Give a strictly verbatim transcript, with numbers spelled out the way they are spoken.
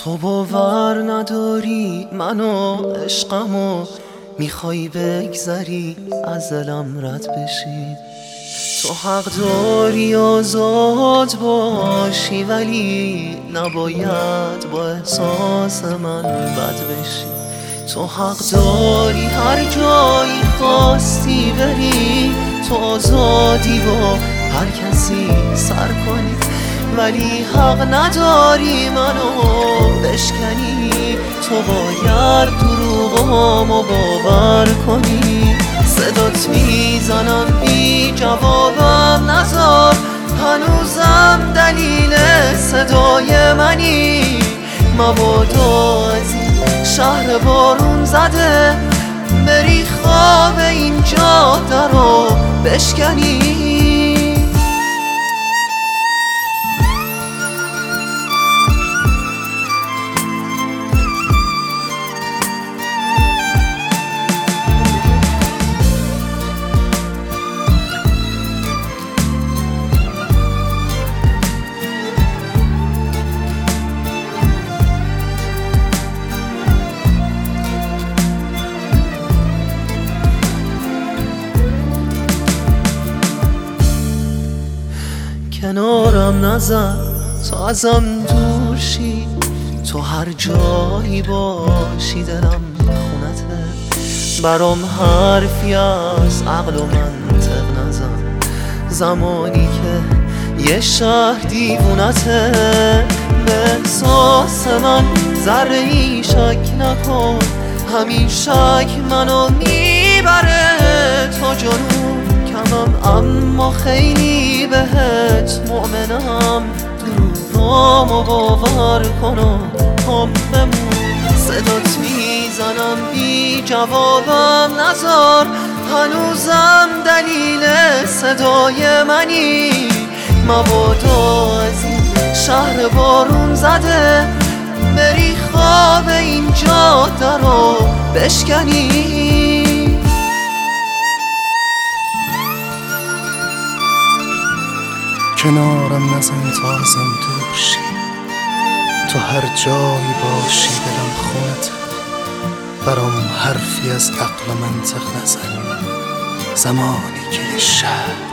تو باور نداری منو عشقمو میخوای بگذری از دلم رد بشی. تو حق داری آزاد باشی ولی نباید با احساس من بد بشی. تو حق داری هر جایی خواستی بری، تو آزادی با هر کسی سر کنی، ولی حق نداری منو بشکنی. تو باید دروغامو باور کنی. صدات میزنم بی جوابم نذار، هنوزم دلیل صدای منی. مبادا از این شهر بارون زده بری خواب این جاده رو بشکنی. کنارم نزن تا ازم دور شی، تو هر جایی باشی دلم خونته. برام حرفی از عقل و منطق نزن، زمانی که یه شهر دیوونته. به احساس من ذره ای شک نکن، همین شک منو میبره تا جنون کمم، اما خیلی بهت مؤمنم. دروغامو باور کن و هم بمون. صدات میزنم بی جوابم نذار، هنوزم دلیل صدای منی. مبادا از این شهر بارون زده بری خواب این جاده رو بشکنی. کنارم نزن تا ازم دور شی، تو هر جایی باشی دلم خونته. برام حرفی از عقل و منطق نزن، زمانی که یه شهر